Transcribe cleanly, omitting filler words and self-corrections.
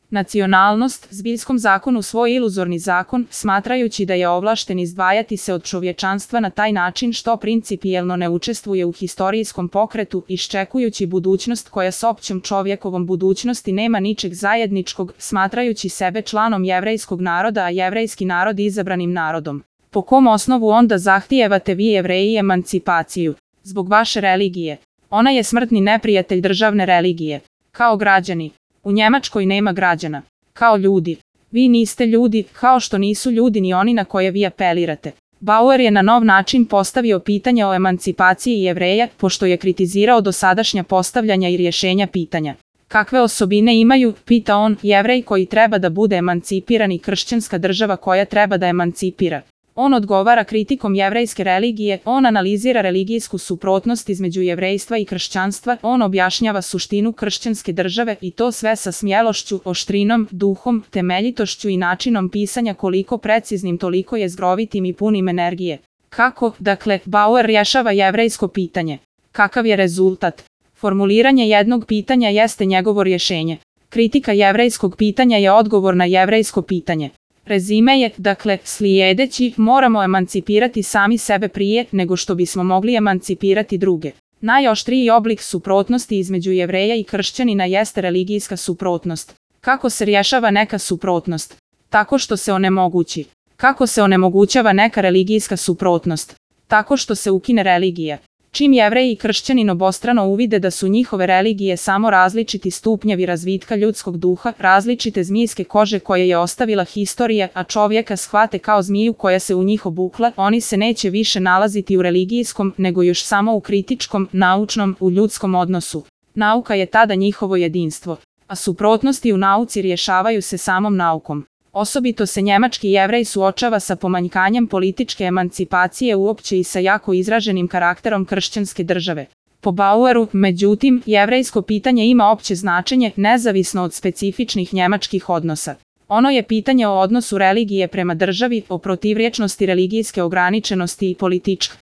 nacionalnost, zbiljskom zakonu svoj iluzorni zakon, smatrajući da je ovlašten izdvajati se od čovječanstva na taj način što principijelno ne učestvuje u historijskom pokretu, iščekujući budućnost koja s općom čovjekovom budućnosti nema ničeg zajedničkog, smatrajući sebe članom jevrejskog naroda, a jevrejski narod izabranim narodom. Po kom osnovu onda zahtijevate vi Jevreji emancipaciju? Zbog vaše religije. Ona je smrtni neprijatelj državne religije. Kao građani. U Njemačkoj nema građana. Kao ljudi. Vi niste ljudi, kao što nisu ljudi ni oni na koje vi apelirate. Bauer je na nov način postavio pitanje o emancipaciji Jevreja, pošto je kritizirao dosadašnja postavljanja i rješenja pitanja. Kakve osobine imaju, pita on, Jevrej koji treba da bude emancipiran i kršćanska država koja treba da emancipira? On odgovara kritikom jevrejske religije, on analizira religijsku suprotnost između jevrejstva i kršćanstva, on objašnjava suštinu kršćanske države i to sve sa smjelošću, oštrinom, duhom, temeljitošću i načinom pisanja koliko preciznim toliko jezgrovitim i punim energije. Kako, dakle, Bauer rješava jevrejsko pitanje? Kakav je rezultat? Formuliranje jednog pitanja jeste njegovo rješenje. Kritika jevrejskog pitanja je odgovor na jevrejsko pitanje. Rezime je, dakle, slijedeći, moramo emancipirati sami sebe prije nego što bismo mogli emancipirati druge. Najoštriji oblik suprotnosti između Jevreja i kršćanina jeste religijska suprotnost. Kako se rješava neka suprotnost? Tako što se onemogući. Kako se onemogućava neka religijska suprotnost? Tako što se ukine religija. Čim Jevreji i kršćanin obostrano uvide da su njihove religije samo različiti stupnjevi razvitka ljudskog duha, različite zmijske kože koje je ostavila historija, a čovjeka shvate kao zmiju koja se u njih obukla, oni se neće više nalaziti u religijskom, nego još samo u kritičkom, naučnom, u ljudskom odnosu. Nauka je tada njihovo jedinstvo, a suprotnosti u nauci rješavaju se samom naukom. Osobito se njemački Jevrej suočava sa pomanjkanjem političke emancipacije uopće i sa jako izraženim karakterom kršćanske države. Po Baueru, međutim, jevrejsko pitanje ima opće značenje, nezavisno od specifičnih njemačkih odnosa. Ono je pitanje o odnosu religije prema državi, o protivrječnosti religijske ograničenosti i političke